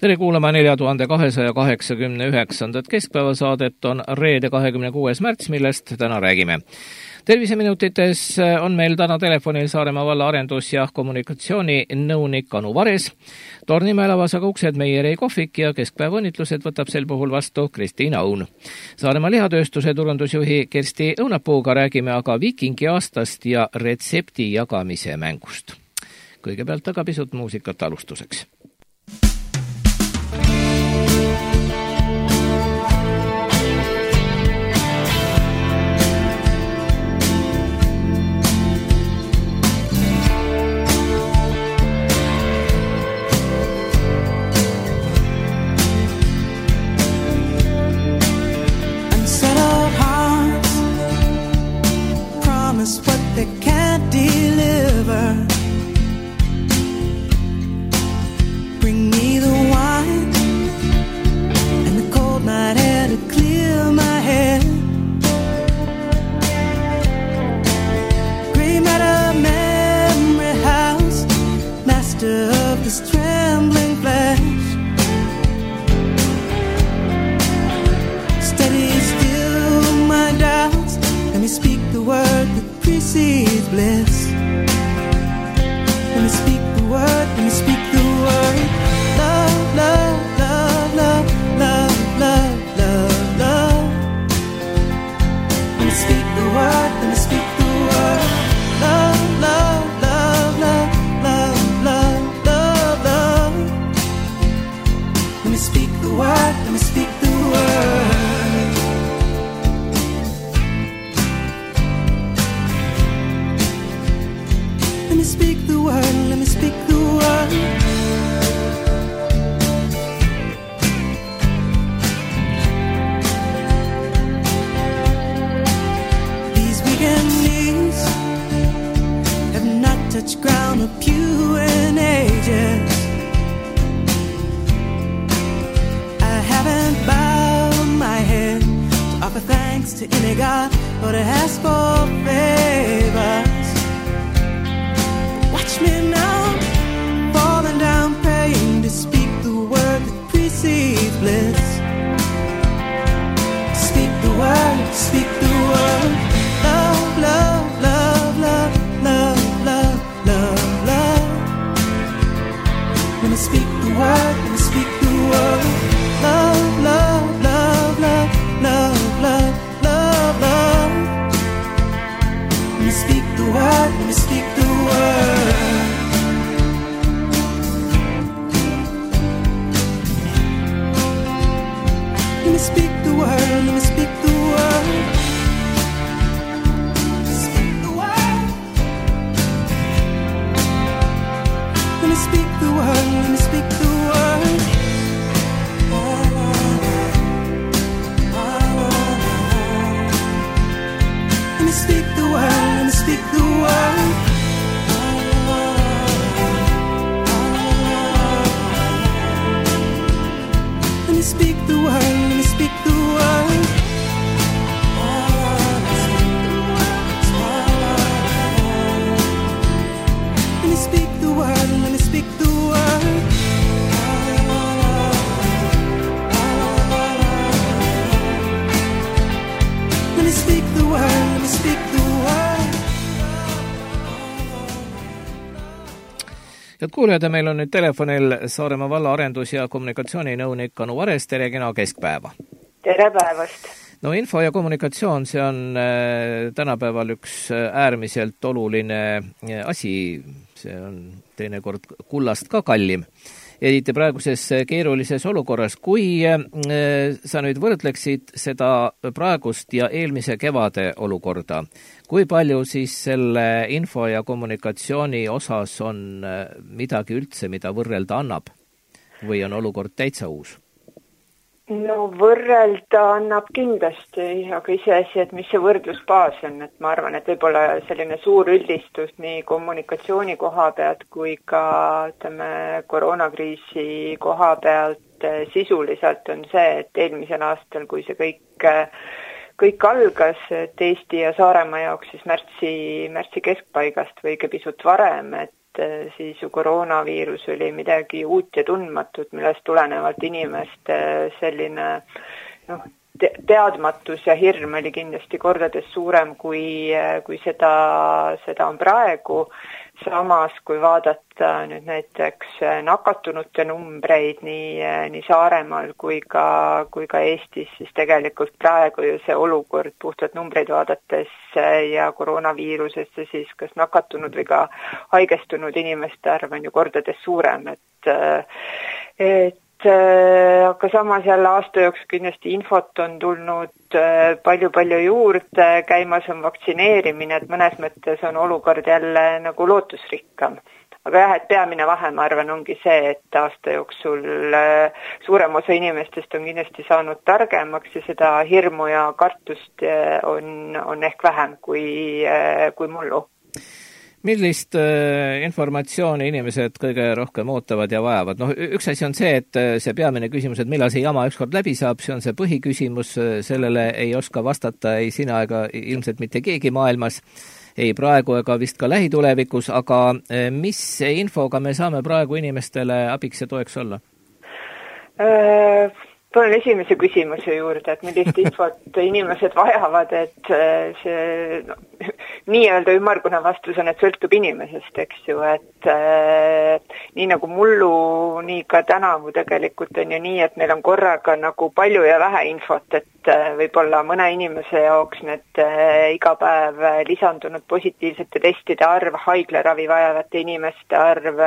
Tere kuulama 4289. keskpäevasaadet on reede 26. märts, millest täna räägime. Terviseminutites on meil täna telefonil Saaremaa valla arendus- ja kommunikatsiooninõunik Anu Vares. Tornimäe lavas aga uksed Meieri kohvik ja keskpäevõnnitlused võtab sel puhul vastu Kristiina Õun. Saaremaa lihatööstuse turundusjuhi Kersti Õunapuuga räägime aga Viikingi aastast ja retsepti jagamise mängust. Kõigepealt aga pisut muusikat alustuseks. What they can't deliver. Bring me the wine and the cold night air to clear my head. Grey matter memory house, master of this trembling flesh. Steady still my doubts, let me speak the word that precedes bliss. Let me speak the word, let me speak the word. Love, love, love, love, love, love, love, love. Let me speak the word, let me speak the word. Love, love, love, love, love, love, love, love. Let me speak the word, let me speak the word. Let me speak the word, let me speak the word. These weekend knees have not touched ground or pew in ages. I haven't bowed my head to offer thanks to any God or to ask for favors. Watch me now, falling down, praying to speak the word that precedes bliss. Speak the word, speak the word. Love, love, love, love, love, love, love, love. Let me speak the word, let me speak the word. Love, love, love, love, love, love, love, love. Let me speak the word, let me speak the word. Let me speak the word, let me speak the word. Speak the word. Let me speak the word, let me speak the word. Let me speak the word, let me speak the word. Let me speak the word, let me speak the word. Let me speak the word, let me speak the word. Let me speak the word, let me speak the word. Head kuulijad, meil on nüüd telefonil Saaremaa valla arendus- ja kommunikatsiooninõunik Anu Vares. Tere kena keskpäeva. Tere päevast. No info ja kommunikatsioon, see on tänapäeval üks äärmiselt oluline asi. See on teinekord kullast ka kallim. Eriti praeguses keerulises olukorras. Kui sa nüüd võrdleksid seda praegust ja eelmise kevade olukorda, kui palju siis selle info ja kommunikatsiooni osas on midagi üldse, mida võrrelda annab? Või on olukord täitsa uus? No võrrelda annab kindlasti, aga iseasi, et mis see võrdlusbaas on, et ma arvan, et võib-olla selline suur üldistus nii kommunikatsiooni koha pealt kui ka koroonakriisi koha pealt sisuliselt on see, et eelmisel aastal, kui see kõik algas, et Eesti ja Saaremaa jaoks siis märtsi keskpaigast või õige pisut varem, et siis ju koroonaviirus oli midagi uut ja tundmatut, millest tulenevalt inimeste selline teadmatus ja hirm oli kindlasti kordades suurem kui seda on praegu. Samas, kui vaadata nüüd näiteks nakatunute numbreid nii Saaremaal kui ka Eestis, siis tegelikult praegu ju see olukord puhtalt numbreid vaadates ja koroonaviirusesse siis kas nakatunud või ka haigestunud inimeste arv on ju kordades suurem, aga samas jälle aasta jooksul kindlasti infot on tulnud palju juurde, käimas on vaktsineerimine, et mõnes mõttes on olukord jälle nagu lootusrikkam. Aga jah, et peamine vahe, ma arvan, ongi see, et aasta jooksul suurem osa inimestest on kindlasti saanud targemaks ja seda hirmu ja kartust on ehk vähem kui mullu. Millist informatsiooni inimesed kõige rohkem ootavad ja vajavad? Üks asi on see, et see peamine küsimus, et millal see jama ükskord läbi saab, see on see põhiküsimus, sellele ei oska vastata ei sina ega ilmselt mitte keegi maailmas, ei praegu ega vist ka lähitulevikus, aga mis infoga me saame praegu inimestele abiks ja toeks olla? Tulen esimese küsimuse juurde, et millist infot inimesed vajavad, et see nii-öelda ümmargune vastus on, et sõltub inimesest, eks ju, et nii nagu mullu, nii ka tänavu tegelikult on ju nii, et meil on korraga nagu palju ja vähe infot, et võib-olla mõne inimese jaoks need iga päev lisandunud positiivsete testide arv, haiglaravi vajavate inimeste arv,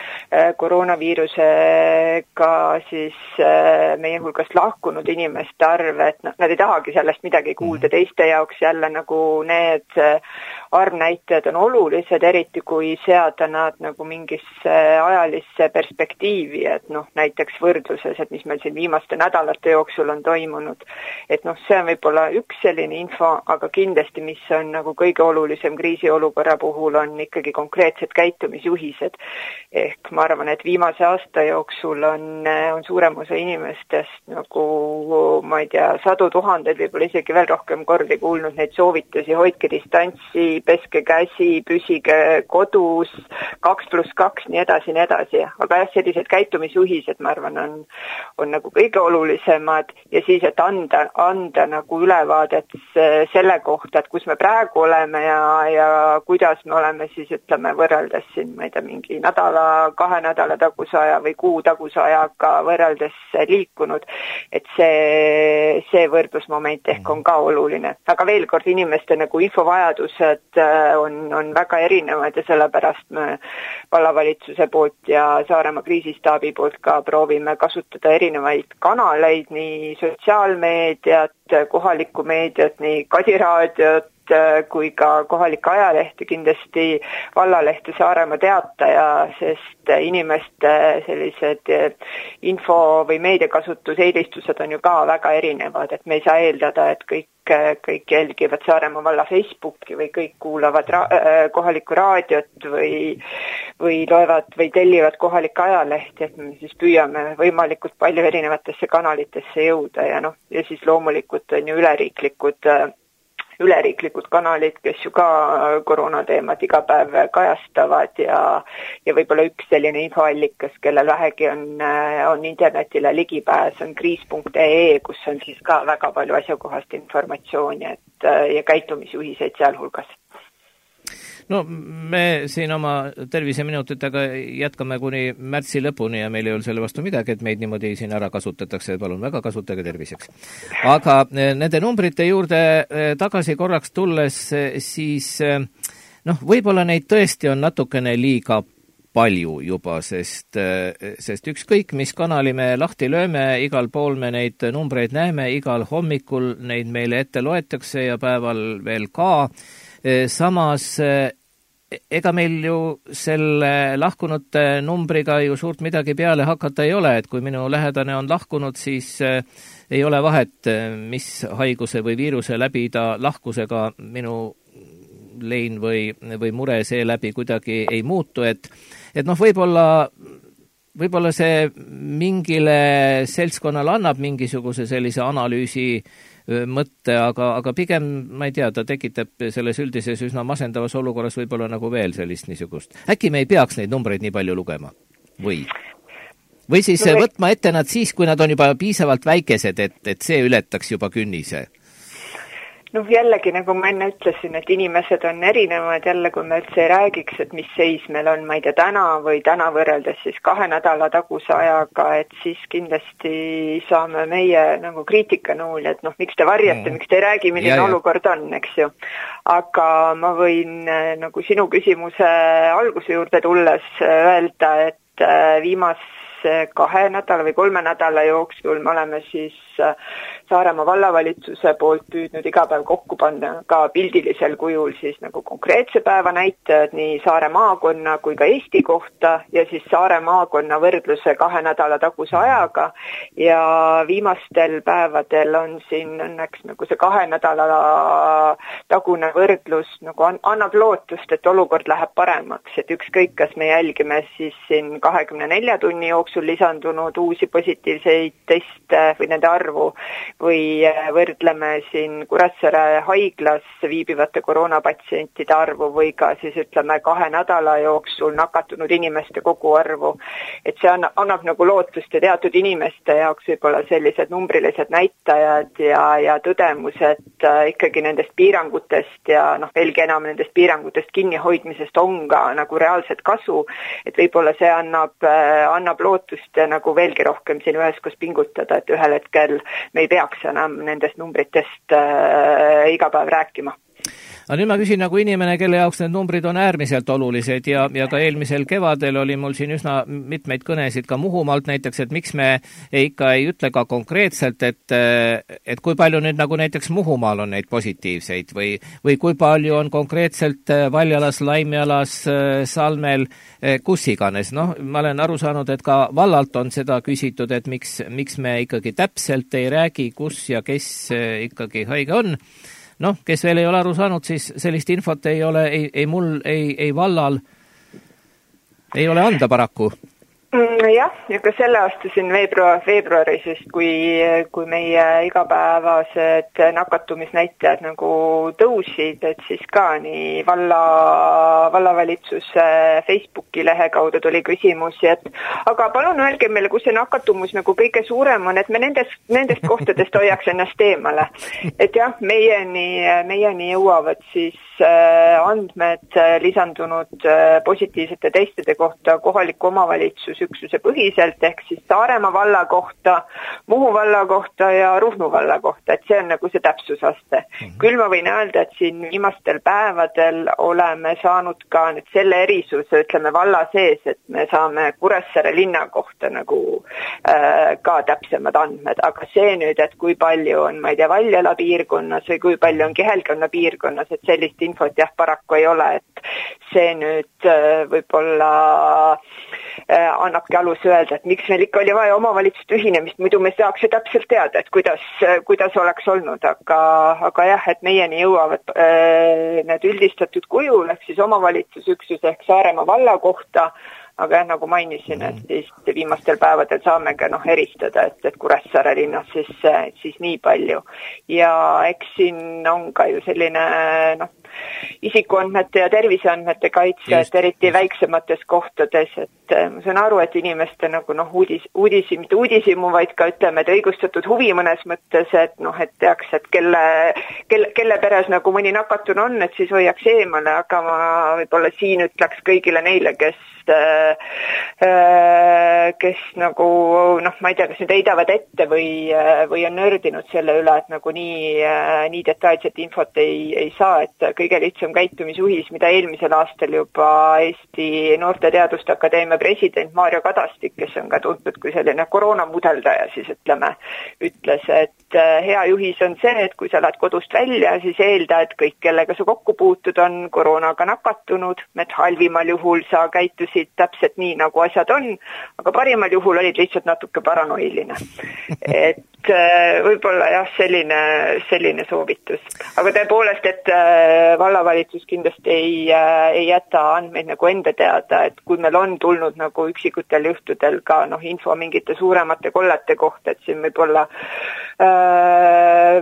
koroonaviirusega siis meie hulgast lahkunud inimeste arv, et nad ei tahagi sellest midagi kuulda, teiste jaoks jälle nagu need arvnäitajad on olulised, eriti kui seada nad nagu mingisse ajalisse perspektiivi, et näiteks võrdluses, et mis meil siin viimaste nädalate jooksul on toimunud, et see on võib-olla üks selline info, aga kindlasti, mis on nagu kõige olulisem kriisiolukorra puhul, on ikkagi konkreetsed käitumisjuhised. Ehk ma arvan, et viimase aasta jooksul on suurem osa inimestest nagu, ma ei tea, 100 000, võib-olla isegi veel rohkem kordi kuulnud neid soovitusi, hoidke distantsi, peske käsi, püsige kodus, 2+2, nii edasi. Aga jah, sellised käitumisjuhised, ma arvan, on nagu kõige olulisemad ja siis, et anda nagu ülevaadet selle kohta, et kus me praegu oleme ja kuidas me oleme siis, ütleme, võrreldes siin, ma ei tea, mingi nädala, 2 nädala taguse aja või kuu taguse ajaga võrreldes liikunud, et see võrdlusmoment ehk on ka oluline. Aga veel kord, inimeste nagu infovajadused on väga erinevad ja sellepärast me vallavalitsuse poolt ja Saaremaa kriisistaabi poolt ka proovime kasutada erinevaid kanaleid, nii sotsiaalmeediat, kohalikku meediat, nii Kadiraadiot kui ka kohalike ajalehti, kindlasti vallalehte Saaremaa Teataja, sest inimeste sellised info- või meediakasutuseelistused on ju ka väga erinevad, et me ei saa eeldada, et kõik jälgivad Saaremaa valla Facebooki või kõik kuulavad kohalikku raadiot või loevad või tellivad kohalikke ajalehti, et me siis püüame võimalikult palju erinevatesse kanalitesse jõuda ja siis loomulikult on ju üleriiklikud kanalid, kes ju ka koroonateemat iga päev kajastavad ja võib-olla üks selline infoallikas, kellel vähegi on internetile ligipääs, on kriis.ee, kus on siis ka väga palju asjakohast informatsiooni ja käitumisjuhiseid sealhulgas. Me siin oma terviseminutitega jätkame kuni märtsi lõpuni ja meil ei ole selle vastu midagi, et meid niimoodi siin ära kasutatakse, palun väga kasutage terviseks. Aga nende numbrite juurde tagasi korraks tulles, siis võib-olla neid tõesti on natukene liiga palju juba, sest ükskõik, mis kanali me lahti lööme, igal pool me neid numbreid näeme, igal hommikul neid meile ette loetakse ja päeval veel ka. Samas, ega meil ju selle lahkunute numbriga ju suurt midagi peale hakata ei ole, et kui minu lähedane on lahkunud, siis ei ole vahet, mis haiguse või viiruse läbi ta lahkusega minu lein või mure seeläbi kuidagi ei muutu, et võib-olla see mingile seltskonnale annab mingisuguse sellise analüüsi mõtte, aga pigem, ma ei tea, ta tekitab selles üldises üsna masendavas olukorras võib-olla nagu veel sellist niisugust. Äkki me ei peaks neid numbreid nii palju lugema? Või siis võtma ette nad siis, kui nad on juba piisavalt väikesed, et see ületaks juba künnise? Jällegi, nagu ma enne ütlesin, et inimesed on erinevad, jälle kui me üldse ei räägiks, et mis seis meil on, ma ei tea, täna võrreldes siis 2 nädala taguse ajaga, et siis kindlasti saame meie nagu kriitikanõul, et miks te varjate, miks te ei räägi, milline olukord on, eks ju. Aga ma võin nagu sinu küsimuse alguse juurde tulles öelda, et viimase 2 nädala või 3 nädala jooksul me oleme siis Saaremaa vallavalitsuse poolt püüdnud iga päev kokku panna ka pildilisel kujul siis nagu konkreetse päeva näitajad nii Saare maakonna kui ka Eesti kohta ja siis Saare maakonna võrdluse 2 nädala taguse ajaga ja viimastel päevadel on siin õnneks nagu see 2 nädala tagune võrdlus nagu annab lootust, et olukord läheb paremaks, et ükskõik, kas me jälgime siis siin 24 tunni jooksul lisandunud uusi positiivseid teste või nende arvu või võrdleme siin Kuressaare haiglas viibivate koroonapatsientide arvu või ka siis ütleme 2 nädala jooksul nakatunud inimeste koguarvu. Et see annab nagu lootust ja teatud inimeste jaoks võib-olla sellised numbrilised näitajad ja tõdemused ikkagi nendest piirangutest ja veelgi enam nendest piirangutest kinnihoidmisest on ka nagu reaalset kasu, et võib-olla see annab lootust ja nagu veelgi rohkem siin üheskoos pingutada, et ühel hetkel me ei peaks enam nendest numbritest iga päev rääkima. Aga nüüd ma küsin nagu inimene, kelle jaoks need numbrid on äärmiselt olulised ja ka eelmisel kevadel oli mul siin üsna mitmeid kõnesid ka Muhumaalt näiteks, et miks me ikka ei ütle ka konkreetselt, et kui palju nüüd nagu näiteks Muhumaal on neid positiivseid või kui palju on konkreetselt Valjalas, Laimjalas, Salmel, kus iganes. Ma olen aru saanud, et ka vallalt on seda küsitud, et miks me ikkagi täpselt ei räägi, kus ja kes ikkagi haige on. Kes veel ei ole aru saanud, siis sellist infot ei ole ei mul, ei vallal ei ole anda paraku. Jah, ja ka selle aasta siin veebruaris, sest kui meie igapäevased nakatumisnäitajad nagu tõusid, et siis ka nii vallavalitsuse Facebooki lehe kaudu tuli küsimusi, et aga palun öelge meile, kus see nakatumus nagu kõige suurem on, et me nendest kohtadest hoiaks ennast eemale. Et jah, meieni jõuavad siis andmed lisandunud positiivsete testide kohta kohaliku omavalitsuse üksuse põhiselt, ehk siis Saaremaa valla kohta, Muhu valla kohta ja Ruhnu valla kohta, et see on nagu see täpsusaste. Küll ma võin öelda, et siin viimastel päevadel oleme saanud ka nüüd selle erisuse, ütleme valla sees, et me saame Kuressaare linna kohta nagu ka täpsemad andmed, aga see nüüd, et kui palju on, ma ei tea, Valjala piirkonnas või kui palju on Kihelkonna piirkonnas, et sellist infot jah, paraku ei ole, et see nüüd võib-olla annabki alus öelda, et miks meil ikka oli vaja omavalitsuste ühinemist, muidu me saaks ju täpselt teada, et kuidas oleks olnud, aga jah, et meieni jõuavad need üldistatud kujul, ehk siis omavalitsusüksus ehk Saaremaa valla kohta, aga jah, nagu mainisin, et siis viimastel päevadel saamegi eristada, et Kuressaare linnas siis nii palju. Ja eks siin on ka ju selline isikuandmete ja terviseandmete kaitse, et eriti väiksemates kohtades, et ma saan aru, et inimeste nagu mitte uudisimu, vaid ka ütleme, et õigustatud huvi mõnes mõttes, et et teaks, et kelle peres nagu mõni nakatun on, et siis hoiaks eemale, aga ma võib-olla siin ütleks kõigile neile, kes nagu ma ei tea, kas nüüd heidavad ette või on nördinud selle üle, et nagu nii detailset infot ei saa, et kõige lihtsam käitumisjuhis, mida eelmisel aastal juba Eesti Noorte Teaduste Akadeemia president Maarjo Kadastik, kes on ka tuntud kui selline koroonamudeldaja, siis ütles, et hea juhis on see, et kui sa lähed kodust välja, siis eelda, et kõik, kellega sa kokku puutud, on koroonaga nakatunud, et halvimal juhul sa käitusid täpselt nii, nagu asjad on, aga parimal juhul olid lihtsalt natuke paranoiline. Et võib-olla jah, selline soovitus. Aga tõepoolest, et vallavalitsus kindlasti ei jäta andmeid nagu enda teada, et kui meil on tulnud nagu üksikutel juhtudel ka info mingite suuremate kollete kohta, et siin võib-olla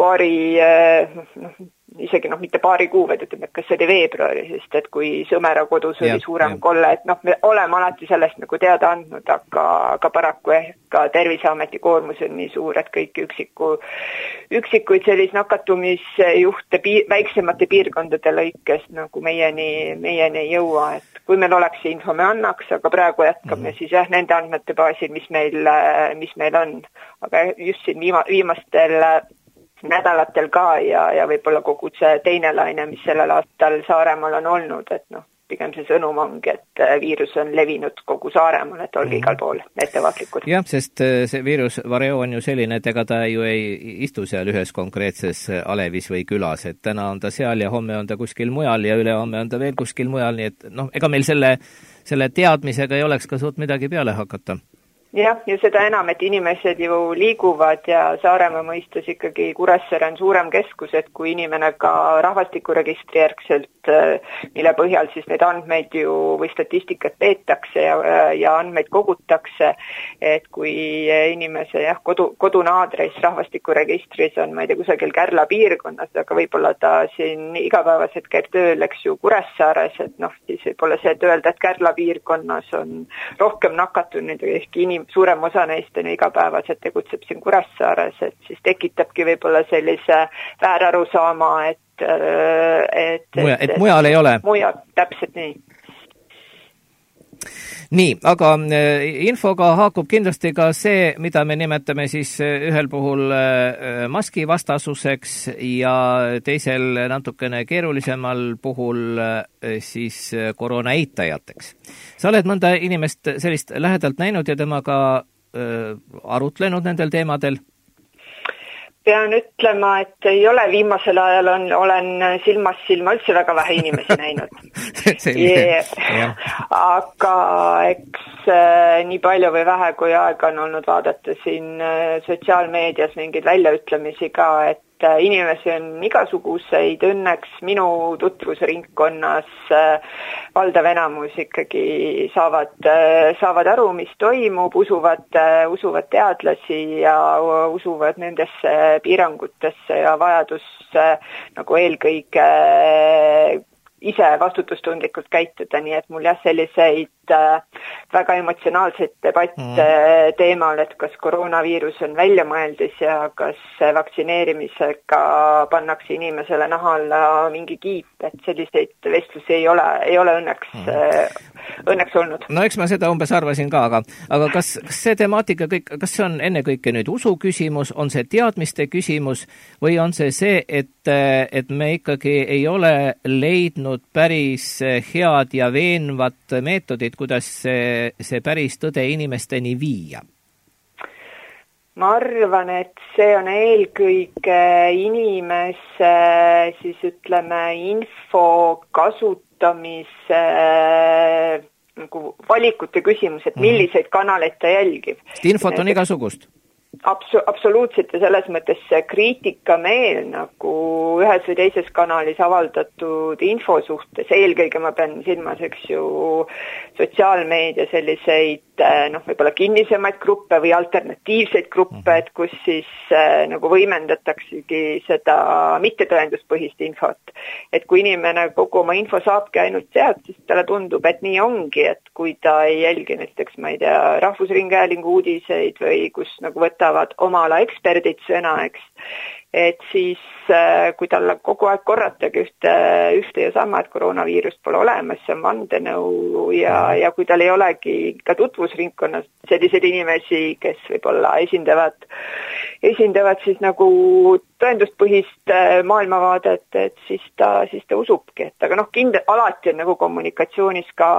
isegi mitte paari kuu, vaid ütleme, et kas see oli veebruari, sest et kui Sõmera kodus oli suurem kolle, et me oleme alati sellest nagu teada andnud, aga paraku ka Terviseameti koormus on nii suur, et kõik üksikuid sellise nakatumisjuhte väiksemate piirkondade lõikes nagu meieni ei jõua, et kui meil oleks see info, me annaks, aga praegu jätkame siis nende andmete baasil, mis meil on. Aga just siin viimastel nädalatel ka ja võib-olla kogu see teine laine, mis sellel aastal Saaremaal on olnud, et pigem see sõnum ongi, et viirus on levinud kogu Saaremaal, et olge igal pool ettevaatlikud. Jah, sest see viirus Vareo on ju selline, et ega ta ju ei istu seal ühes konkreetses alevis või külas, et täna on ta seal ja homme on ta kuskil mujal ja ülehomme on ta veel kuskil mujal, nii et ega meil selle teadmisega ei oleks ka suut midagi peale hakata. Jah, ja seda enam, et inimesed ju liiguvad ja Saaremaa mõistes ikkagi Kuressaare on suurem keskus, et kui inimene ka rahvastikuregistri järgselt, mille põhjal siis neid andmeid ju või statistikat peetakse ja andmeid kogutakse, et kui inimese kodune aadress rahvastikuregistris on, ma ei tea, kusagil Kärla piirkonnas, aga võib-olla ta siin igapäevaselt käib tööl, eks ju, Kuressaares, et siis võib-olla see, et öelda, et Kärla piirkonnas on rohkem nakatunud, ehk suurem osa neist on igapäevaselt tegutseb siin Kuressaares, et siis tekitabki võib-olla sellise väärarusaama, et mujal ei ole. Mujal, täpselt nii. Nii, aga infoga haakub kindlasti ka see, mida me nimetame siis ühel puhul maskivastasuseks ja teisel natukene keerulisemal puhul siis koroona eitajateks. Sa oled mõnda inimest sellist lähedalt näinud ja temaga arutlenud nendel teemadel? Pean ütlema, et ei ole viimasel ajal olen silmast silma üldse väga vähe inimesi näinud. Aga eks nii palju või vähe, kui aega on olnud vaadata siin sotsiaalmeedias mingeid väljaütlemisi ka, et inimesi on igasuguseid, õnneks minu tutvusringkonnas valdav enamus ikkagi saavad aru, mis toimub, usuvad teadlasi ja usuvad nendesse piirangutesse ja vajadusse nagu eelkõige ise vastutustundlikult käituda, nii et mul selliseid väga emotsionaalseid debatte teemal, et kas koroonaviirus on väljamõeldis ja kas vaktsineerimisega pannakse inimesele naha alla mingi kiip, et selliseid vestlusi ei ole õnneks olnud. No eks ma seda umbes arvasin ka, aga kas see temaatika kas see on ennekõike nüüd usu küsimus, on see teadmiste küsimus või on see, et me ikkagi ei ole leidnud päris head ja veenvat meetodit, kuidas see päris tõde inimesteni viia? Ma arvan, et see on eelkõige inimese siis ütleme info kasutamise nagu valikute küsimus, et milliseid kanaleid ta jälgib. Infot on igasugust. Absoluutselt ja selles mõttes see kriitikameel nagu ühes või teises kanalis avaldatud info suhtes, eelkõige ma pean silmas, eks ju, sotsiaalmeedia selliseid võib-olla kinnisemaid gruppe või alternatiivseid gruppe, et kus siis nagu võimendataksegi seda mittetõenduspõhist infot. Et kui inimene kogu oma info saabki ainult sealt, siis talle tundub, et nii ongi, et kui ta ei jälgi näiteks, ma ei tea, Rahvusringhäälingu uudiseid või kus nagu võtavad oma ala eksperdid sõna, eks, et siis kui talle kogu aeg korratagi ühte ja sama, et koroonaviirust pole olemas, see on vandenõu ja kui tal ei olegi ka tutvusringkonnas selliseid inimesi, kes võib-olla esindavad siis nagu tõenduspõhist maailmavaadet, et siis ta usubki, et aga alati on nagu kommunikatsioonis ka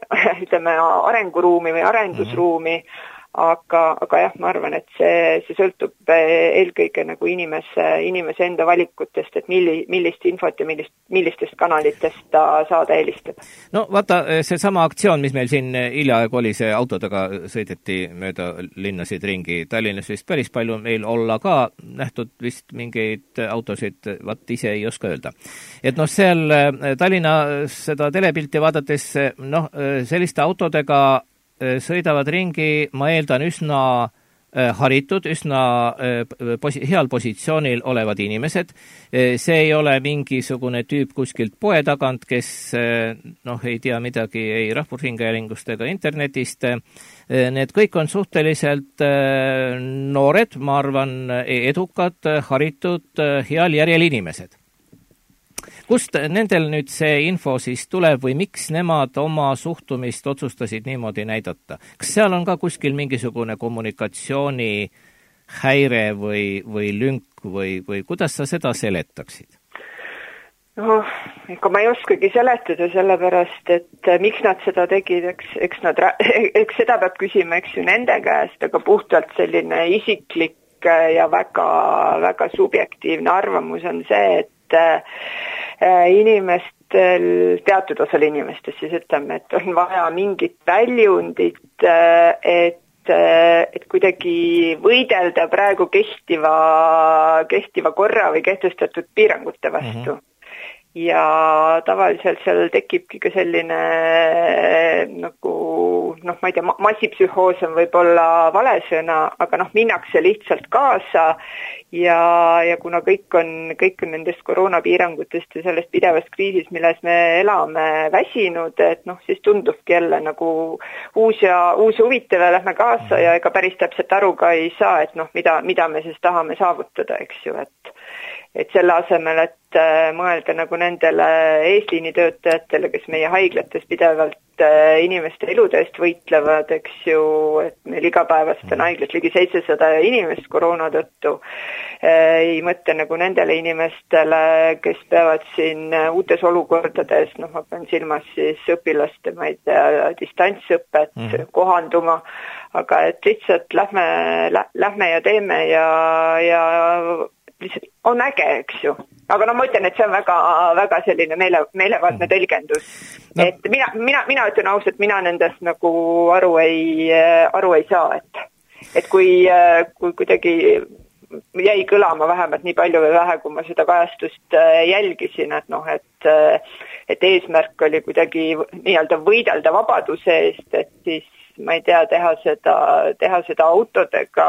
arenguruumi või arendusruumi, aga jah, ma arvan, et see sõltub eelkõige nagu inimese enda valikutest, et millist infot ja millistest kanalitest ta saada eelistab. No vaata, see sama aktsioon, mis meil siin hiljaaegu oli, see autodega sõideti mööda linnasid ringi, Tallinnas vist päris palju meil olla ka nähtud vist mingeid autosid, ise ei oska öelda. Et seal Tallinnas seda telepilti vaadates, selliste autodega sõidavad ringi, ma eeldan, üsna haritud, üsna heal positsioonil olevad inimesed. See ei ole mingisugune tüüp kuskilt poe tagant, kes ei tea midagi ei rahvusringhäälingust ega internetist. Need kõik on suhteliselt noored, ma arvan, edukad, haritud, heal järjel inimesed. Kust nendel nüüd see info siis tuleb või miks nemad oma suhtumist otsustasid niimoodi näidata? Kas seal on ka kuskil mingisugune kommunikatsiooni häire või lünk või kuidas sa seda seletaksid? Ega ma ei oskagi seletada sellepärast, et miks nad seda tegid, eks seda peab küsima, eks ju nende käest, aga puhtalt selline isiklik ja väga, väga subjektiivne arvamus on see, et inimestel, teatud osal inimestest siis ütleme, et on vaja mingit väljundit, et kuidagi võidelda praegu kehtiva korra või kehtestatud piirangute vastu. Ja tavaliselt seal tekibki ka selline ma ei tea, massipsühhoos on võib-olla vale sõna, aga minnakse lihtsalt kaasa ja kuna kõik on nendest koroonapiirangutest ja sellest pidevast kriisist, milles me elame, väsinud, et siis tundubki jälle nagu uus huvitav ja lähme kaasa ja ega päris täpselt aru ka ei saa, et mida me siis tahame saavutada, eks ju, et selle asemel, et mõelda nagu nendele eesliinitöötajatele, kes meie haiglates pidevalt inimeste elude eest võitlevad, eks ju, et meil igapäevast on haiglas ligi 700 inimest koroona tõttu, ei mõtle nagu nendele inimestele, kes peavad siin uutes olukordades, ma pean silmas siis õpilaste, ma ei tea, distantsõpet kohanduma, aga et lihtsalt lähme ja teeme ja lihtsalt on äge, eks ju. Aga ma ütlen, et see on väga, väga selline meelevaldne tõlgendus. Et mina ütlen ausalt, mina nendest nagu aru ei saa, et kui kuidagi jäi kõlama vähemalt nii palju või vähe, kui ma seda kajastust jälgisin, et eesmärk oli kuidagi nii-öelda võidelda vabaduse eest, et siis ma ei tea, teha seda autodega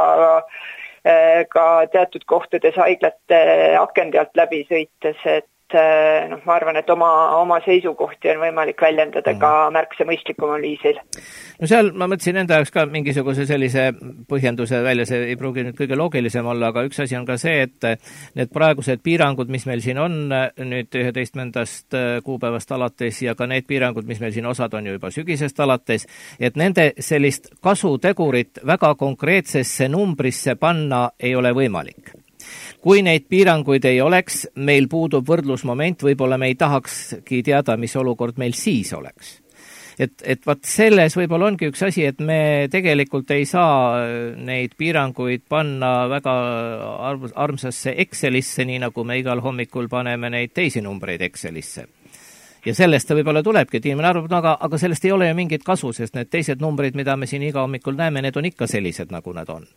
ka teatud kohtades haiglate akende alt läbi sõites, et ma arvan, et oma seisukohti on võimalik väljendada ka märksa mõistlikumal viisil. No seal ma mõtlesin enda jaoks ka mingisuguse sellise põhjenduse välja, see ei pruugi nüüd kõige loogilisem olla, aga üks asi on ka see, et need praegused piirangud, mis meil siin on nüüd 11. kuupäevast alates ja ka need piirangud, mis meil siin osad on ju juba sügisest alates, et nende sellist kasutegurit väga konkreetsesse numbrisse panna ei ole võimalik. Kui neid piiranguid ei oleks, meil puudub võrdlusmoment, võib-olla me ei tahakski teada, mis olukord meil siis oleks. Et vaat selles võib-olla ongi üks asi, et me tegelikult ei saa neid piiranguid panna väga armsasse Excelisse, nii nagu me igal hommikul paneme neid teisi numbreid Excelisse. Ja sellest ta võib-olla tulebki, et inimene arvab, aga sellest ei ole ju mingit kasu, sest need teised numbreid, mida me siin iga hommikul näeme, need on ikka sellised, nagu nad on.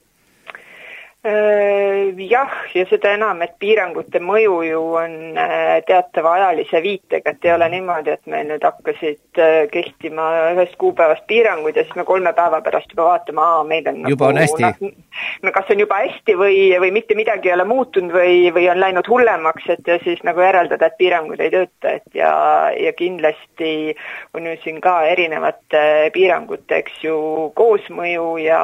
Jah, ja seda enam, et piirangute mõju ju on teatava ajalise viitega, et ei ole niimoodi, et meil nüüd hakkasid kehtima ühest kuupäevast piirangud ja siis me 3 päeva pärast juba vaatame, meil on juba on hästi. Kas on juba hästi või mitte midagi ei ole muutunud või on läinud hullemaks, et ja siis nagu järeldada, et piirangud ei tööta, et ja kindlasti on ju siin ka erinevate piirangute, eks ju, koosmõju ja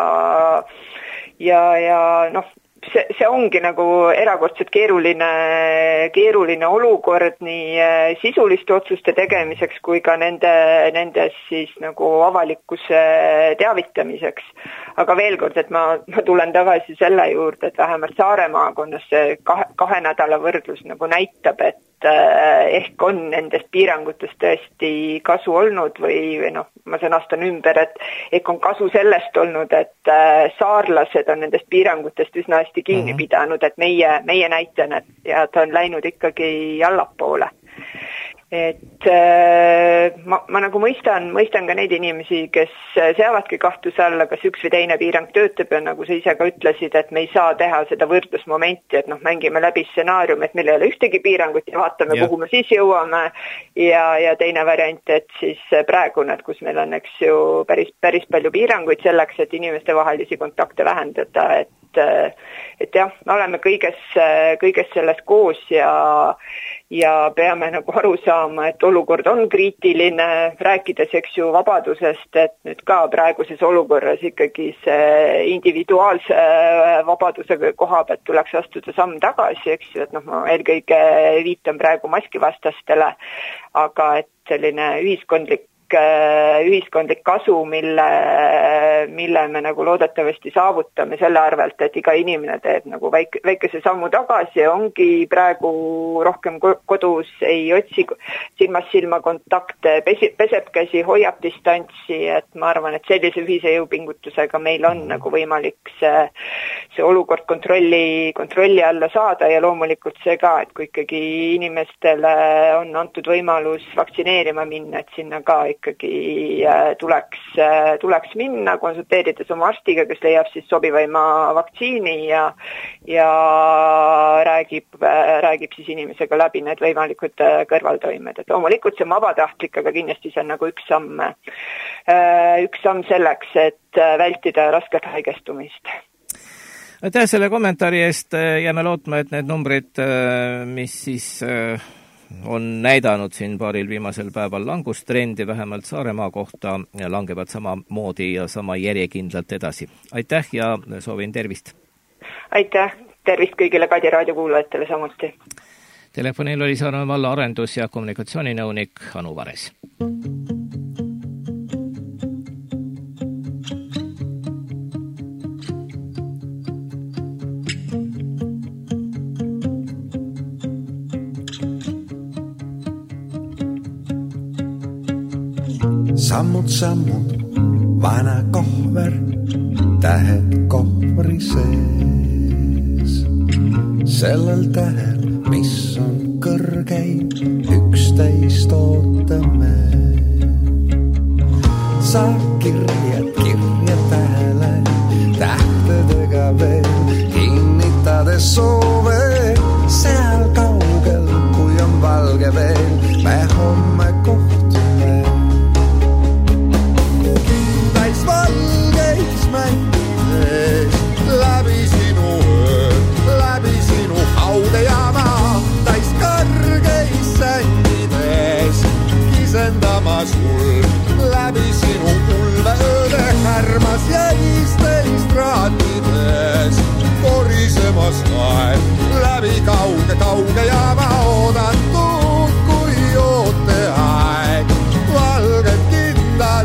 see ongi nagu erakordselt keeruline olukord nii sisuliste otsuste tegemiseks kui ka nendes siis nagu avalikkuse teavitamiseks. Aga veel kord, et ma tulen tagasi selle juurde, et vähemalt Saare maakonnas see 2 nädala võrdlus nagu näitab, et ehk on nendest piirangutest tõesti kasu olnud või ma sõnastan ümber, et ehk on kasu sellest olnud, et saarlased on nendest piirangutest üsna hästi kinni pidanud, et meie näitena ja ta on läinud ikkagi allapoole. et ma nagu mõistan ka neid inimesi, kes seavadki kahtluse alla, kas üks või teine piirang töötab ja nagu sa ise ka ütlesid, et me ei saa teha seda võrdlusmomenti, et mängime läbi stsenaarium, et meil ei ole ühtegi piirangut ja vaatame, kuhu me siis jõuame ja teine variant, et siis praegune, kus meil on, eks ju, päris palju piiranguid selleks, et inimeste vahelisi kontakte vähendada, et jah, me oleme kõiges selles koos ja peame nagu aru saama, et olukord on kriitiline, rääkides, eks ju, vabadusest, et nüüd ka praeguses olukorras ikkagi see individuaalse vabadusega koha pealt tuleks astuda samm tagasi, eks ju, et ma eelkõige viitan praegu maskivastastele, aga et selline ühiskondlik kasu, mille me nagu loodetavasti saavutame selle arvelt, et iga inimene teeb nagu väikese sammu tagasi ja ongi praegu rohkem kodus, ei otsi silmast silma kontakte, peseb käsi, hoiab distantsi, et ma arvan, et sellise ühise jõupingutusega meil on nagu võimalik see olukord kontrolli alla saada ja loomulikult see ka, et kui ikkagi inimestele on antud võimalus vaktsineerima minna, et sinna ka ikkagi tuleks minna, konsulteerides oma arstiga, kes leiab siis sobivaima vaktsiini ja räägib siis inimesega läbi need võimalikud kõrvaltoimed. Et loomulikult see on vabatahtlik, aga kindlasti see on nagu üks samm selleks, et vältida rasket haigestumist. Aitäh selle kommentaari eest, jääme lootma, et need numbrid, mis siis on näidanud siin paaril viimasel päeval langustrendi, vähemalt Saaremaa kohta, langevad samamoodi ja sama järjekindlalt edasi. Aitäh ja soovin tervist! Aitäh! Tervist kõigile Kadi raadio kuulajatele samuti! Telefonil oli Saaremaa valla arendus- ja kommunikatsiooninõunik Anu Vares. Sammud, vana kohver, tähed kohvri sees. Sellel tähel, mis on kõrgeim, 11 ootame. Sa kirjad tähele, tähtedega veel, kinnitades soove. Seal kaugel, kui on valge veel, me homme kohtume. Valgeis mängides läbi sinu haude ja maa, tais kõrgeis sängides kisendama sul läbi sinu ulveööde härmas jäisteist raatides korisemas naeb läbi kauge ja ma oodan tuud kui ooteaeg valged kindad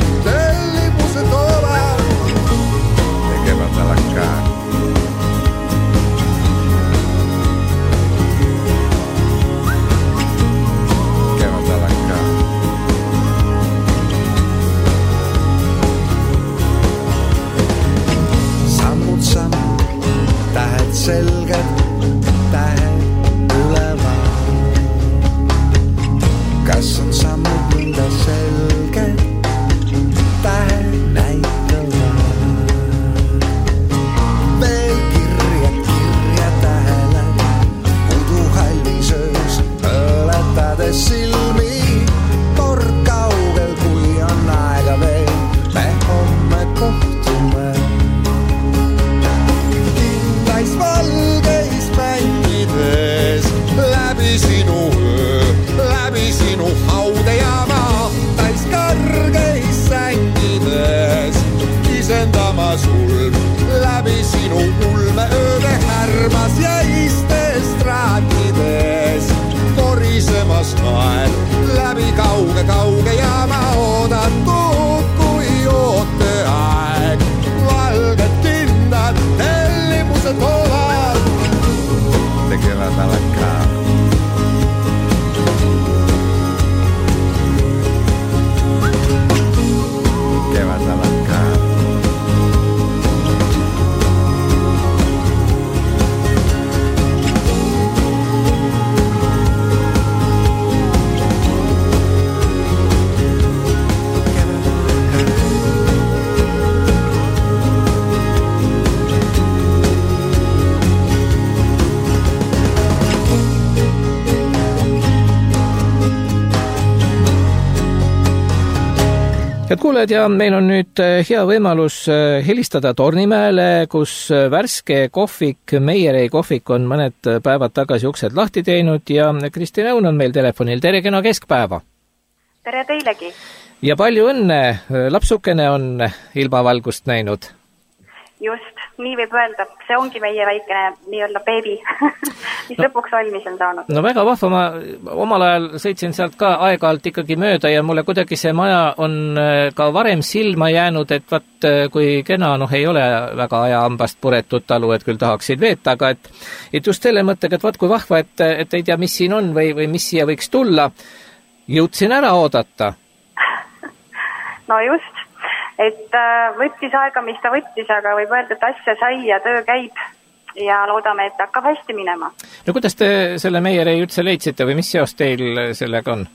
selged kuuled ja meil on nüüd hea võimalus helistada Tornimäele, kus värske kohvik, Meierei kohvik on mõned päevad tagasi uksed lahti teinud ja Kristina Õun on meil telefonil. Tere, kena keskpäeva! Tere teilegi! Ja palju õnne, lapsukene on ilmavalgust näinud. Just, nii võib öelda. See ongi meie väikene nii-öelda beebi, mis lõpuks valmis on saanud. No väga vahva, ma omal ajal sõitsin sealt ka aeg-ajalt ikkagi mööda ja mulle kuidagi see maja on ka varem silma jäänud, et vaat kui kena, ei ole väga ajahambast puretud talu, et küll tahaksid veeta, aga et just selle mõttega, et vaat kui vahva, et ei tea, mis siin on või mis siia võiks tulla, jõudsin ära oodata. No just. Et võttis aega, mis ta võttis, aga võib öelda, et asja sai ja töö käib ja loodame, et hakkab hästi minema. No kuidas te selle Meierei üldse leidsite või mis seos teil sellega on?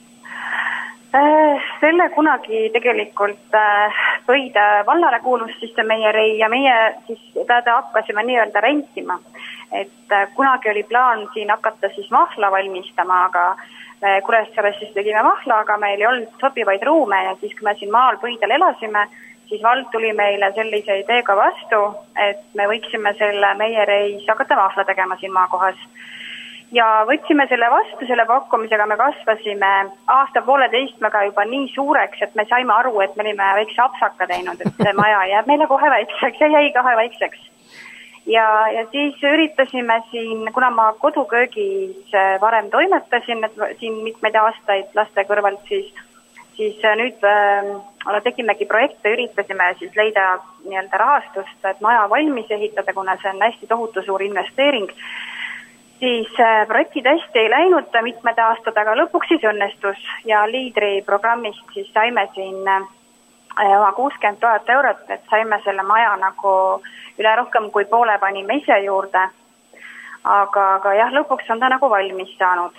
Selle kunagi tegelikult Põide vallale kuulus siis see Meierei ja meie siis täda hakkasime nii-öelda rentima. Et kunagi oli plaan siin hakata siis mahla valmistama, aga Kuressaares siis tegime mahla, aga meil ei olnud sobivaid ruume ja siis, kui me siin maal Põidel elasime, siis vald tuli meile sellise ideega vastu, et me võiksime selle Meiereis hakata mahla tegema siin maakohas. Ja võtsime selle vastu, selle pakkumisega me kasvasime aasta-pooleteistmega juba nii suureks, et me saime aru, et me olime väikse apsaka teinud, et see maja jääb meile kohe väikseks ja jäi kohe väikseks. Ja siis üritasime siin, kuna ma koduköögis varem toimetasin, et siin mitmeid aastaid laste kõrvalt, siis nüüd tegimegi projekte, üritasime siis leida nii-öelda rahastust, et maja valmis ehitada, kuna see on hästi tohutu suur investeering. Siis projektid hästi ei läinud mitmed aastad, aga lõpuks siis õnnestus ja liidri programmist siis saime siin oma 60 000 eurot, et saime selle maja nagu üle rohkem kui poole panime ise juurde. Aga jah, lõpuks on ta nagu valmis saanud.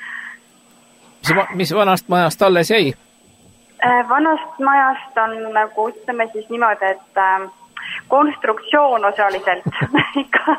Mis vanast majast alles jäi? Vanast majast on nagu, ütleme siis niimoodi, et konstruktsioon osaliselt ikka.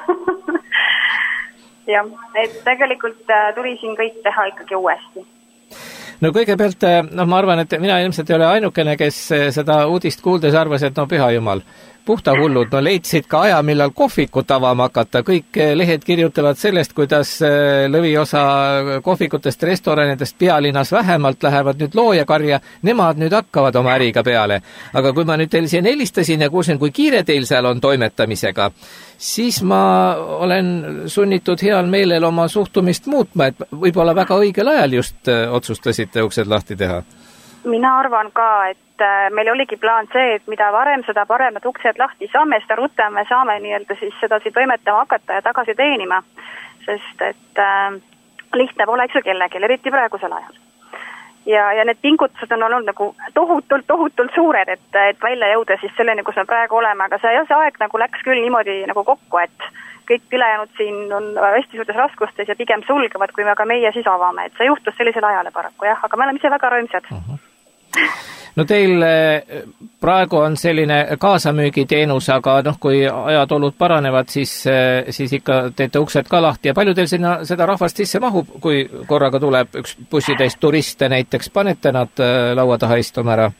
Ja, et tegelikult tuli siin kõik teha ikkagi uuesti. No kõigepealt, ma arvan, et mina ilmselt ei ole ainukene, kes seda uudist kuuldes arvas, et püha jumal, puhta hullud, leidsid ka aja, millal kohvikut avama hakata. Kõik lehed kirjutavad sellest, kuidas lõviosa kohvikutest, restoranidest pealinnas vähemalt lähevad nüüd loojakarja. Nemad nüüd hakkavad oma äriga peale. Aga kui ma nüüd teil siin helistasin ja kuulsin, kui kiire teil seal on toimetamisega, siis ma olen sunnitud heal meelel oma suhtumist muutma, et võib-olla väga õigel ajal just otsustasite uksed lahti teha. Mina arvan ka, et meil oligi plaan see, et mida varem, seda paremad uksed lahti saame, seda rutem me saame nii-öelda siis sedasi toimetama hakata ja tagasi teenima. Sest et lihtne pole eks kellelgi, eriti praegusel ajal. Ja need pingutused on olnud nagu tohutult suured, et välja jõuda siis selleni, kus me praegu oleme, aga see aeg nagu läks küll niimoodi nagu kokku, et kõik ülejäänud siin on hästi suurtes raskustes ja pigem sulgevad, kui me ka meie siis avame, et see juhtus sellisel ajale paraku, jah, aga me oleme ise väga rõõmsad. No teil praegu on selline kaasamüügiteenus, aga kui ajatolud paranevad, siis ikka teete uksed ka lahti ja palju teil sinna seda rahvast sisse mahub, kui korraga tuleb üks bussitäis turiste näiteks, panete nad laua taha istuma ära?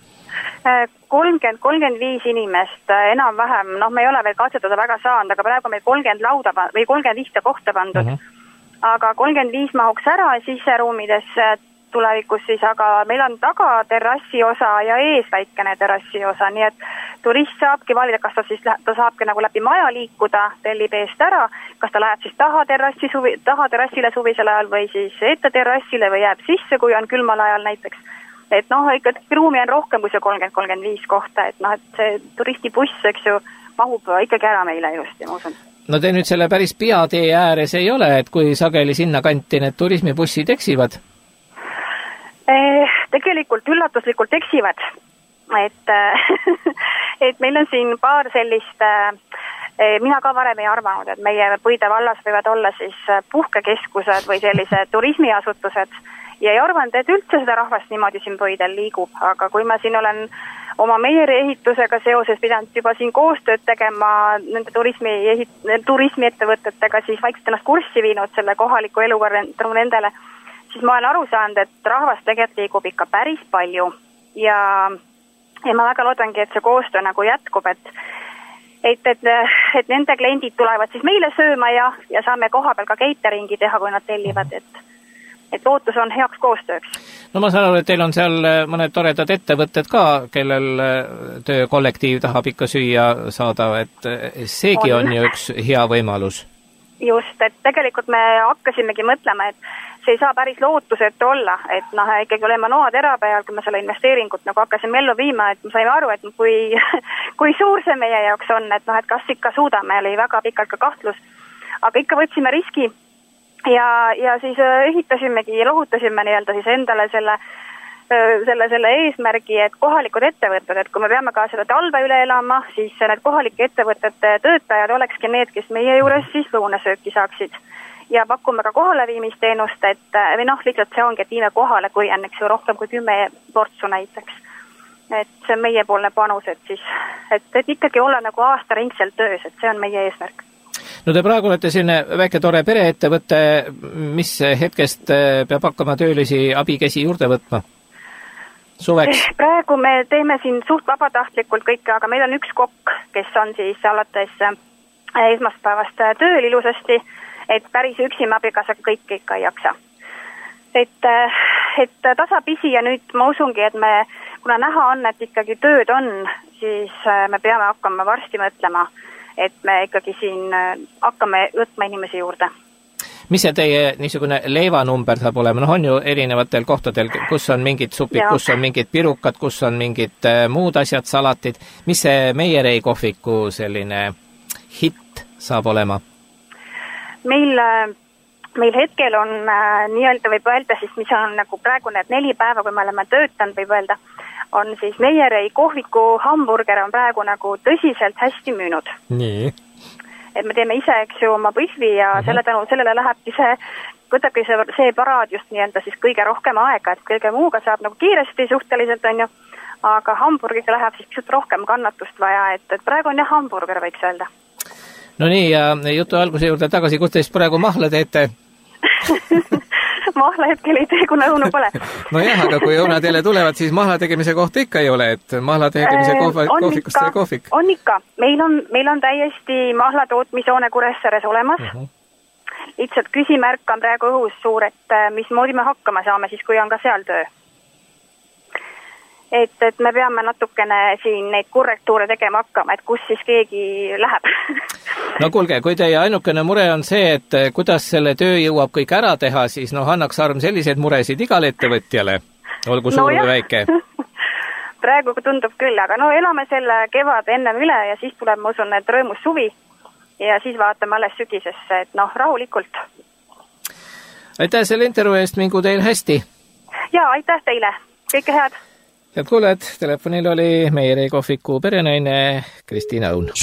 30-35 inimest enam-vähem, me ei ole veel katsetada väga saanud, aga praegu meil 30 lauda või 30 ihte kohta pandud, aga 35 mahuks ära siseruumides tulevikus siis, aga meil on taga terrassi osa ja ees väikene terrassi osa, nii et turist saabki valida, kas ta saabki nagu läbi maja liikuda, tellib eest ära, kas ta läheb siis taha terrassile suvisel ajal või siis ette terrassile või jääb sisse, kui on külmal ajal näiteks. Et ikka ruumi on rohkem kui see 30-35 kohta, et see turistibuss, eks ju, mahub ikkagi ära meile ilusti, ma usun. No te nüüd selle päris peatee ääres ei ole, et kui sageli sinna kanti need turismibussid eksivad? Tegelikult üllatuslikult eksivad, et meil on siin paar sellist, mina ka varem ei arvanud, et meie Põide vallas võivad olla siis puhkekeskused või sellised turismiasutused ja ei arvanud, et üldse seda rahvast niimoodi siin Põidel liigub, aga kui ma siin olen oma Meierei ehitusega seoses pidanud juba siin koostööd tegema nende turismiettevõtetega, siis vaikselt ennast kurssi viinud selle kohaliku eluga nendele, siis ma olen aru saanud, et rahvast tegelikult liigub ikka päris palju ja ja ma väga loodangi, et see koostöö nagu jätkub, et nende kliendid tulevad siis meile sööma ja saame koha peal ka cateringi teha, kui nad tellivad, et lootus on heaks koostööks. No ma saan aru, et teil on seal mõned toredad ettevõtted ka, kellel töökollektiiv tahab ikka süüa saada, et seegi on ju üks hea võimalus. Just, et tegelikult me hakkasimegi mõtlema, et see ei saa päris lootusetu olla, et ikkagi oleme noatera peal, kui me selle investeeringut nagu hakkasime ellu viima, et me saime aru, et kui suur see meie jaoks on, et kas ikka suudame, oli väga pikalt ka kahtlus, aga ikka võtsime riski ja siis ehitasimegi ja lohutasime nii-öelda siis endale selle eesmärgi, et kohalikud ettevõtted, et kui me peame ka seda talve üle elama, siis need kohalike ettevõtete töötajad olekski need, kes meie juures siis lõunasööki saaksid. Ja pakume ka kohaleviimisteenust, või lihtsalt see ongi, et viime kohale, kui on rohkem kui 10 portsu näiteks. Et see on meiepoolne panus, et ikkagi olla nagu aastaringselt töös, et see on meie eesmärk. No te praegu olete selline väike tore pereettevõte, mis hetkest peab hakkama töölisi abikäsi juurde võtma? Suveks? Praegu me teeme siin suht vabatahtlikult kõike, aga meil on üks kokk, kes on siis alates esmaspäevast tööl ilusasti, et päris üksima abikasaga kõike ikka ei jaksa. Et tasapisi ja nüüd ma usungi, et kuna näha on, et ikkagi tööd on, siis me peame hakkama varsti mõtlema, et me ikkagi siin hakkame võtma inimesi juurde. Mis see teie niisugune leivanumber saab olema? On ju erinevatel kohtadel, kus on mingid supid, kus on mingid pirukad, kus on mingid muud asjad, salatid. Mis see Meierei kohviku selline hitt saab olema? Meil hetkel on nii-öelda võib öelda siis, mis on nagu praegu need 4 päeva, kui me oleme töötanud, võib öelda, on siis Meierei kohviku hamburger on praegu nagu tõsiselt hästi müünud. Nii. Et me teeme ise, eks ju, oma pühvi ja sellele lähebki võtabki see paraad just nii-öelda siis kõige rohkem aega, et kõige muuga saab nagu kiiresti suhteliselt, on ju, aga hamburgiga läheb siis pisut rohkem kannatust vaja, et praegu on jah hamburger, võiks öelda. No nii, ja jutu alguse juurde tagasi, kus teist praegu mahla teete? Mahla hetkel ei tee, kuna õunu pole. No jah, aga kui õunad jälle tulevad, siis mahla tegemise kohta ikka ei ole, et mahla tegemise kohvikust see kohvik. On ikka. Meil on täiesti mahla tootmishoone Kuressaares olemas. Lihtsalt küsimärk on praegu õhus suur, et mismoodi me hakkama saame siis, kui on ka seal töö. Et me peame natukene siin neid korrektuure tegema hakkama, et kus siis keegi läheb. No kuulge, kui teie ainukene mure on see, et kuidas selle töö jõuab kõik ära teha, siis annaks arm selliseid muresid igale ettevõtjale, olgu suur või väike. Praegu tundub küll, aga elame selle kevad ennem üle ja siis tuleb, ma usun, et rõõmus suvi ja siis vaatame alles sügisesse, et rahulikult. Aitäh selle intervjuu eest, mingu teil hästi. Ja, aitäh teile. Kõike head. Head kuuled, telefonil oli Meierei kohviku perenaine Kristiina Õun.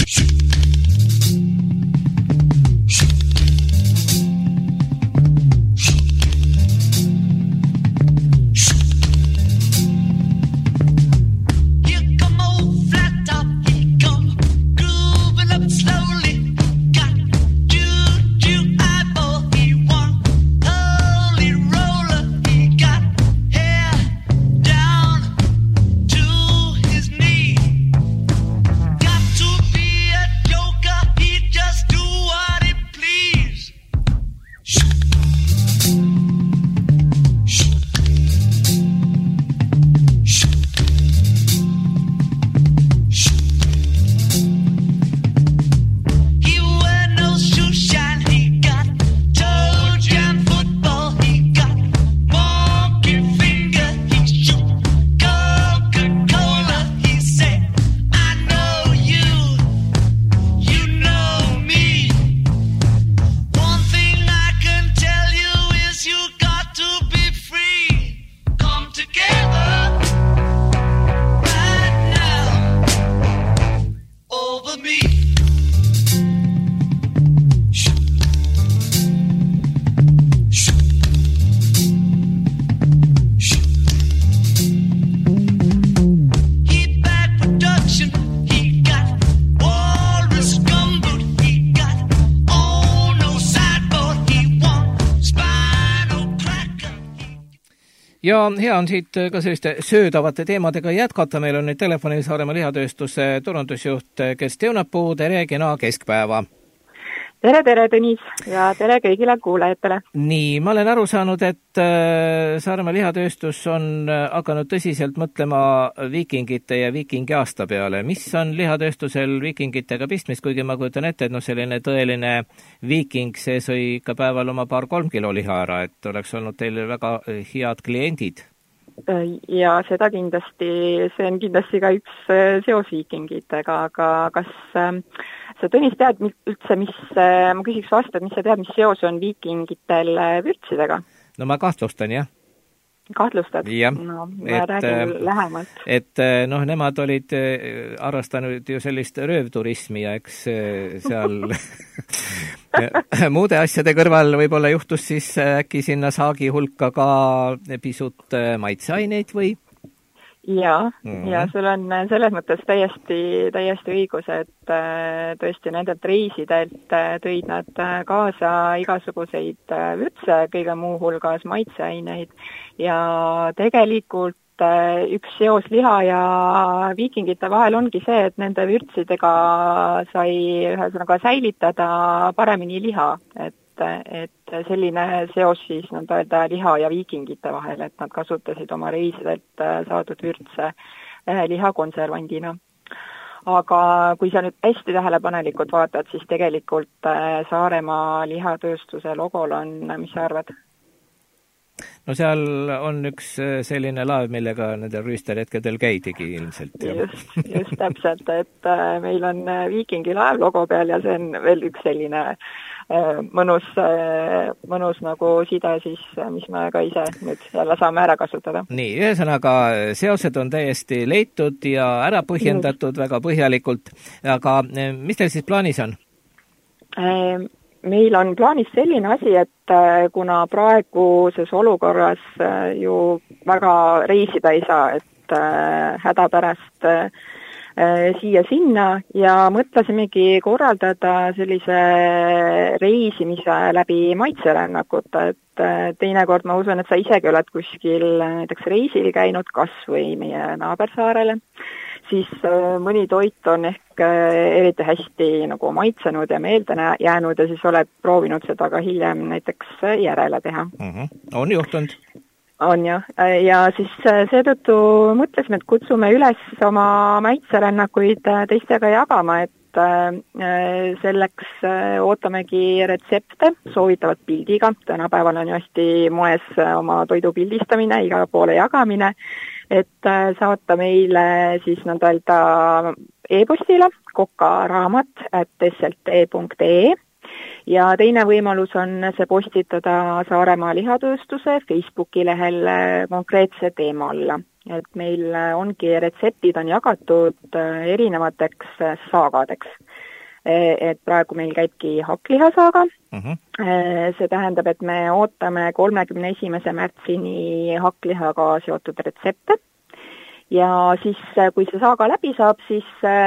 Got to be a Ja hea on siit ka selliste söödavate teemadega jätkata. Meil on nüüd telefonil Saaremaa lihatööstuse turundusjuht Kersti Õunapuu. Tere, kena keskpäeva! Tere, Tõnis ja tere kõigile kuulajatele. Nii, ma olen aru saanud, et Saaremaa lihatööstus on hakanud tõsiselt mõtlema viikingite ja viikingi aasta peale. Mis on lihatööstusel viikingitega pistmist, kuigi ma kujutan ette, et selline tõeline viiking, see sõi ikka päeval oma 2-3 kilo liha ära, et oleks olnud teil väga head kliendid. Ja seda kindlasti, see on kindlasti ka üks seos viikingitega, aga kas sa Tõnis tead üldse, ma küsiks vastu, et mis sa tead, mis seos on viikingitel vürtsidega? No ma kahtlustan, jah. Kahtlustad? Ja, no, ma räägin lähemalt. Et nemad olid arvastanud ju sellist röövturismi ja eks seal muude asjade kõrval võib-olla juhtus siis äkki sinna saagi hulka ka pisut maitseaineid või? Ja sul on selles mõttes täiesti õigus, et tõesti nendelt reisidelt tõid nad kaasa igasuguseid vürtse, kõige muu hulgas maitseaineid ja tegelikult üks seos liha ja viikingite vahel ongi see, et nende vürtsidega sai ühesõnaga säilitada paremini liha, et selline seos siis nõnda liha ja viikingite vahel, et nad kasutasid oma reisidelt saadud vürtse lihakonservandina. Aga kui sa nüüd hästi tähelepanelikult vaatad, siis tegelikult Saaremaa lihatööstuse logol on, mis sa arvad? No seal on üks selline laev, millega nendel rüüsterhetkedel käidigi ilmselt. Just täpselt, et meil on viikingi laev logo peal ja see on veel üks selline mõnus nagu side siis, mis me ka ise nüüd jälle saame ära kasutada. Nii, ühesõnaga seosed on täiesti leitud ja ära põhjendatud väga põhjalikult, aga mis teil siis plaanis on? Meil on plaanis selline asi, et kuna praeguses olukorras ju väga reisida ei saa, et hädapärast siia-sinna ja mõtlesimegi korraldada sellise reisimise läbi maitserännakut, et teinekord ma usun, et sa isegi oled kuskil näiteks reisil käinud, kas või meie naabersaarele, siis mõni toit on ehk eriti hästi nagu maitsenud ja meelde jäänud ja siis oled proovinud seda ka hiljem näiteks järele teha. On juhtunud? On jah, ja siis seetõttu mõtlesime, et kutsume üles oma maitserännakuid teistega jagama, et selleks ootamegi retsepte, soovitavad pildiga, tänapäeval on ju hästi moes oma toidu pildistamine, igale poole jagamine, et saata meile siis nõnda e-postile kokaraamat@slt.ee ja teine võimalus on see postitada Saaremaa lihatööstuse Facebooki lehel konkreetse teema alla. Et meil ongi retseptid on jagatud erinevateks saagadeks. Et praegu meil käibki hakklihasaaga. See tähendab, et me ootame 31. märtsini hakklihaga seotud retsepte. Ja siis, kui see saaga läbi saab, siis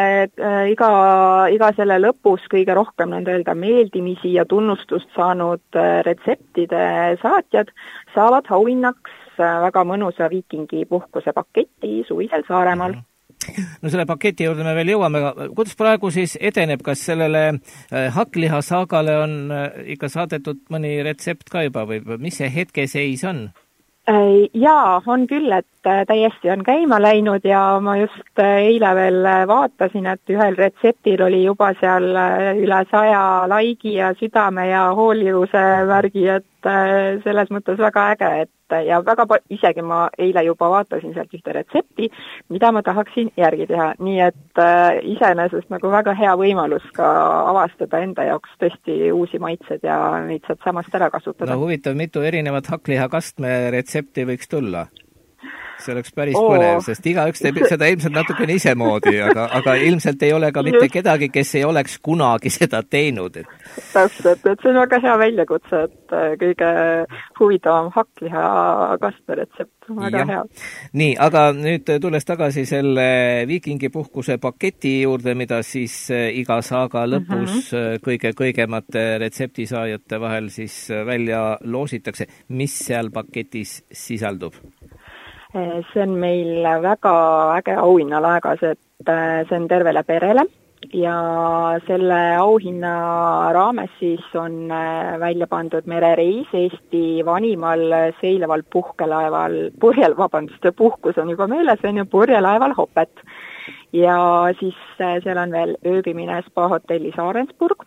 iga selle lõpus kõige rohkem nende meeldimisi ja tunnustust saanud retseptide saatjad saavad auhinnaks väga mõnusa viikingi puhkuse paketi suvisel Saaremaal. No selle paketi juurde me veel jõuame, kuidas praegu siis edeneb, kas sellele hakklihasaagale on ikka saadetud mõni retsept ka juba või mis see hetkeseis on? Jaa, on küll, et täiesti on käima läinud ja ma just eile veel vaatasin, et ühel retseptil oli juba seal üle 100 laigi ja südame ja hoolivuse värgi, et selles mõttes väga äge, et ja isegi ma eile juba vaatasin sealt ühte retsepti, mida ma tahaksin järgi teha, nii et iseenesest nagu väga hea võimalus ka avastada enda jaoks tõesti uusi maitsed ja neid saad samast ära kasutada. No huvitav, mitu erinevat hakklihakastme retsepti võiks tulla? See oleks päris põnev, sest igaüks teeb seda ilmselt natukene isemoodi, aga ilmselt ei ole ka mitte kedagi, kes ei oleks kunagi seda teinud. Täpselt, et see on väga hea väljakutse, et kõige huvitavam hakkliha kastmeretsept, väga hea. Nii, aga nüüd tulles tagasi selle viikingi puhkuse paketi juurde, mida siis iga saaga lõpus kõige-kõigemate retseptisaajate vahel siis välja loositakse. Mis seal paketis sisaldub? See on meil väga äge auhinnalaegas, et see on tervele perele ja selle auhinna raames siis on välja pandud merereis Eesti vanimal seileval puhkus on juba meeles, on ju purjelaeval Hopet. Ja siis seal on veel ööbimine Spa hotellis Aarensburg.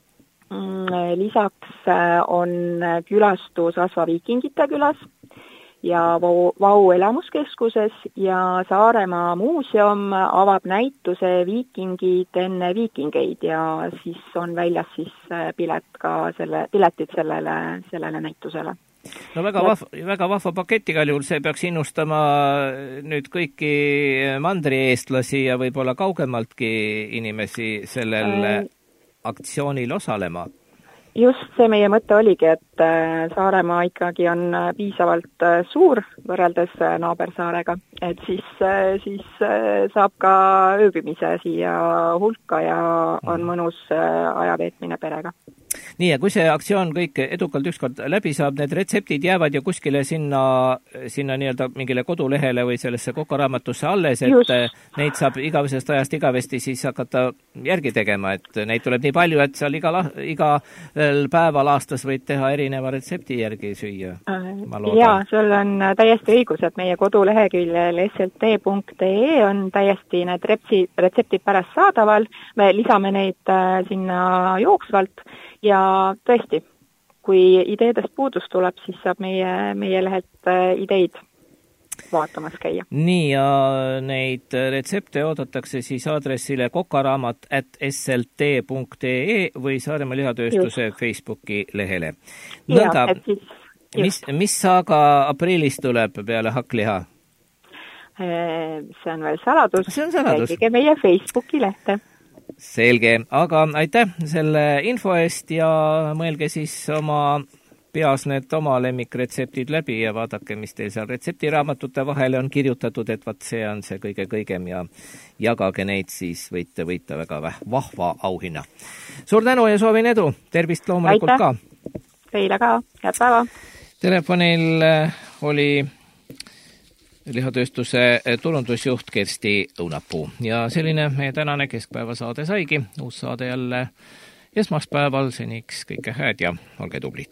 Lisaks on külastus Asva Viikingite külas ja Vau elamuskeskuses ja Saaremaa muuseum avab näituse Viikingid enne viikingeid ja siis on väljas siis piletid sellele näitusele. No väga vahva pakett igal juhul, see peaks innustama nüüd kõiki mandrieestlasi ja võib-olla kaugemaltki inimesi sellel aktsioonil osalema. Just see meie mõte oligi, et Saaremaa ikkagi on piisavalt suur võrreldes naabersaarega, et siis saab ka ööbimise siia hulka ja on mõnus ajaveetmine perega. Nii, ja kui see aktsioon kõik edukalt ükskord läbi saab, need retseptid jäävad ju kuskile sinna nii-öelda mingile kodulehele või sellesse kokaraamatusse alles, et just. Neid saab igavesest ajast igavesti siis hakata järgi tegema, et neid tuleb nii palju, et seal igal päeval aastas võid teha erineva retsepti järgi süüa. Jaa, sul on täiesti õigus, et meie koduleheküljel slt.ee on täiesti need retseptid pärast saadaval, me lisame neid sinna jooksvalt ja tõesti, kui ideedest puudus tuleb, siis saab meie lehelt ideid vaatamas käia. Nii, ja neid retsepte oodatakse siis aadressile kokaramat@slt.ee või Saaremaa lihatööstuse Facebooki lehele. Nõnda, mis aga aprillis tuleb peale hakkliha? See on veel saladus. See on saladus. Räägige meie Facebooki lehte. Selge, aga aitäh selle info eest ja mõelge siis oma peas need oma lemmikretseptid läbi ja vaadake, mis teil seal retseptiraamatute vahele on kirjutatud, et vaat see on see kõigem ja jagage neid, siis võite võita väga vahva auhinna. Suur tänu ja soovin edu, tervist loomulikult aitäh. Ka! Teile ka, head päeva! Telefonil oli lihatööstuse turundusjuht Kersti Õunapuu ja selline meie tänane keskpäevasaade saigi. Uus saade jälle esmaspäeval, seniks kõike hääd ja olge tublid.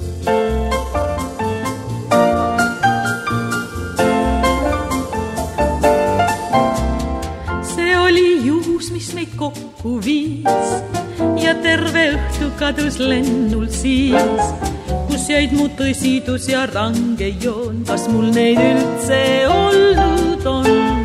See oli juhus, mis meid kokku viis ja terve õhtu kadus lennul siis, kus jäid mu tõsidus ja range joon, kas mul neid üldse olnud on.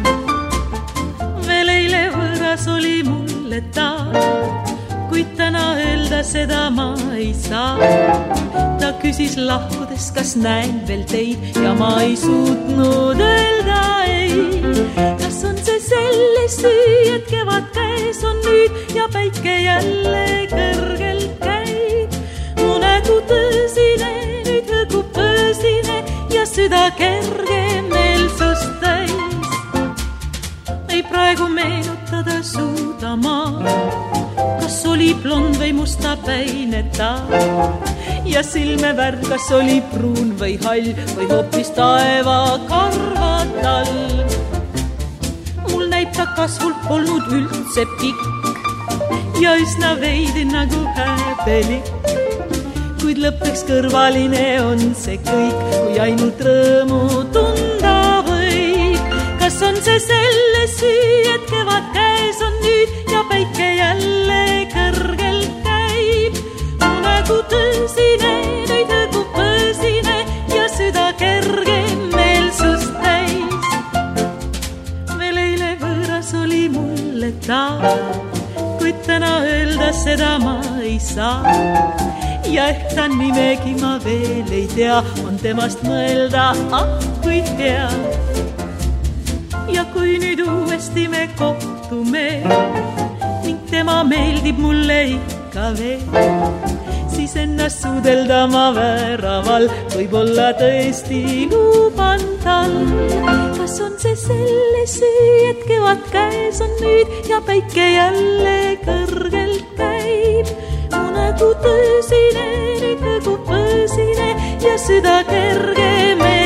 Veel eile võõras oli mulle ta, kuid täna öelda seda ma ei saa. Ta küsis lahkudes, kas näen veel teid ja ma ei suutnud öelda ei. Kas on see selle süü, et kevad käes on nüüd ja päike jälle kõrgel käib? Mu nägu tõsine, nüüd hõgub tõsine ja süda kerge meelsust täis. Ei praegu meenutada suuda ma, kas oli blond või mustapäine ta ja silme värv, kas oli pruun või hall või hoopis taeva karvad all. Mul näib ta kasvult polnud üldse pikk ja üsna veidi nagu häbelik, kuid lõppeks kõrvaline on see kõik, kui ainult rõõmu tunda võib. Kas on see selle süü, et kevad käes on nüüd ja päike jälle kõrgel käib? Mu nägu tõsine, nüüd hõgub põsine ja süda kerge meelsust täis. Veel eile võõras oli mulle ta, kuid täna öelda seda ma ei saa. Ja ehk ta nimegi ma veel ei tea, on temast mõelda, kui hea. Ja kui nüüd uuesti me kohtume ning tema meeldib mulle ikka veel, siis ennast suudelda ma vääraval, võib-olla tõesti luban tal. Kas on see selle süü, et kevad käes on nüüd ja päike jälle kõrgel käib? Mu nägu tõsine, nüüd hõgub põsine ja süda kerge meil.